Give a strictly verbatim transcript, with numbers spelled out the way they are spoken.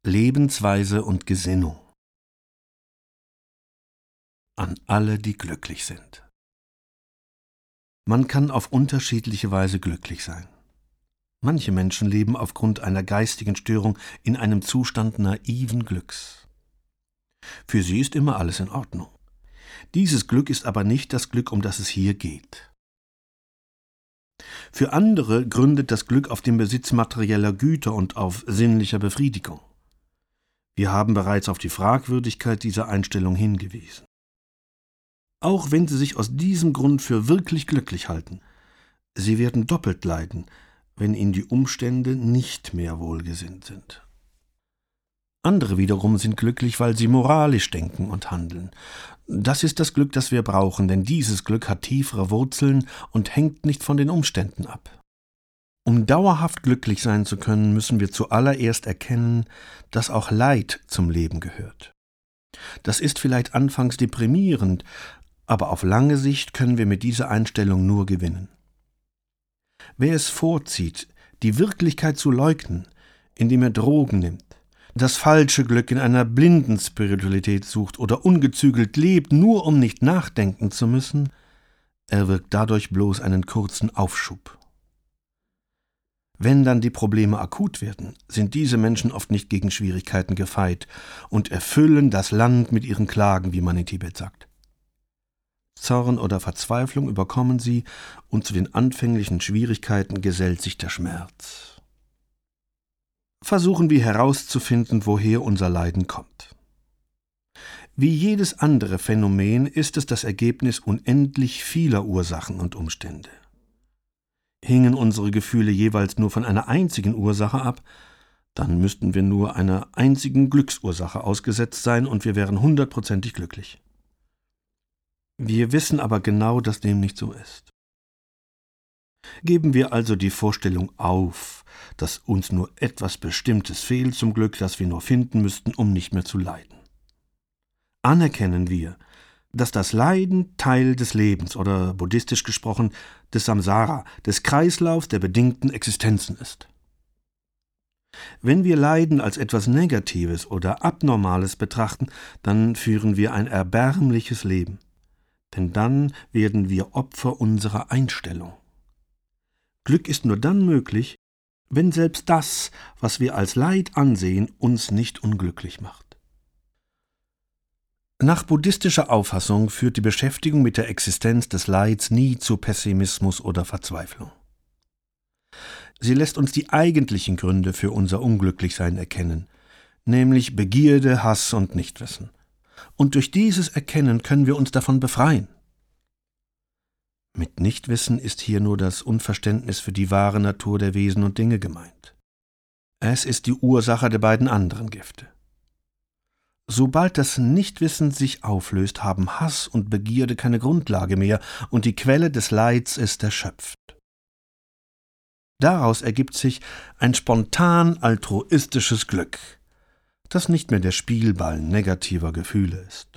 Lebensweise und Gesinnung. An alle, die glücklich sind. Man kann auf unterschiedliche Weise glücklich sein. Manche Menschen leben aufgrund einer geistigen Störung in einem Zustand naiven Glücks. Für sie ist immer alles in Ordnung. Dieses Glück ist aber nicht das Glück, um das es hier geht. Für andere gründet das Glück auf dem Besitz materieller Güter und auf sinnlicher Befriedigung. Wir haben bereits auf die Fragwürdigkeit dieser Einstellung hingewiesen. Auch wenn sie sich aus diesem Grund für wirklich glücklich halten, sie werden doppelt leiden, wenn ihnen die Umstände nicht mehr wohlgesinnt sind. Andere wiederum sind glücklich, weil sie moralisch denken und handeln. Das ist das Glück, das wir brauchen, denn dieses Glück hat tiefere Wurzeln und hängt nicht von den Umständen ab. Um dauerhaft glücklich sein zu können, müssen wir zuallererst erkennen, dass auch Leid zum Leben gehört. Das ist vielleicht anfangs deprimierend, aber auf lange Sicht können wir mit dieser Einstellung nur gewinnen. Wer es vorzieht, die Wirklichkeit zu leugnen, indem er Drogen nimmt, das falsche Glück in einer blinden Spiritualität sucht oder ungezügelt lebt, nur um nicht nachdenken zu müssen, erwirkt dadurch bloß einen kurzen Aufschub. Wenn dann die Probleme akut werden, sind diese Menschen oft nicht gegen Schwierigkeiten gefeit und erfüllen das Land mit ihren Klagen, wie man in Tibet sagt. Zorn oder Verzweiflung überkommen sie, und zu den anfänglichen Schwierigkeiten gesellt sich der Schmerz. Versuchen wir herauszufinden, woher unser Leiden kommt. Wie jedes andere Phänomen ist es das Ergebnis unendlich vieler Ursachen und Umstände. Hingen unsere Gefühle jeweils nur von einer einzigen Ursache ab, dann müssten wir nur einer einzigen Glücksursache ausgesetzt sein und wir wären hundertprozentig glücklich. Wir wissen aber genau, dass dem nicht so ist. Geben wir also die Vorstellung auf, dass uns nur etwas Bestimmtes fehlt zum Glück, das wir nur finden müssten, um nicht mehr zu leiden. Anerkennen wir, dass das Leiden Teil des Lebens oder buddhistisch gesprochen des Samsara, des Kreislaufs der bedingten Existenzen ist. Wenn wir Leiden als etwas Negatives oder Abnormales betrachten, dann führen wir ein erbärmliches Leben, denn dann werden wir Opfer unserer Einstellung. Glück ist nur dann möglich, wenn selbst das, was wir als Leid ansehen, uns nicht unglücklich macht. Nach buddhistischer Auffassung führt die Beschäftigung mit der Existenz des Leids nie zu Pessimismus oder Verzweiflung. Sie lässt uns die eigentlichen Gründe für unser Unglücklichsein erkennen, nämlich Begierde, Hass und Nichtwissen. Und durch dieses Erkennen können wir uns davon befreien. Mit Nichtwissen ist hier nur das Unverständnis für die wahre Natur der Wesen und Dinge gemeint. Es ist die Ursache der beiden anderen Gifte. Sobald das Nichtwissen sich auflöst, haben Hass und Begierde keine Grundlage mehr und die Quelle des Leids ist erschöpft. Daraus ergibt sich ein spontan altruistisches Glück, das nicht mehr der Spielball negativer Gefühle ist.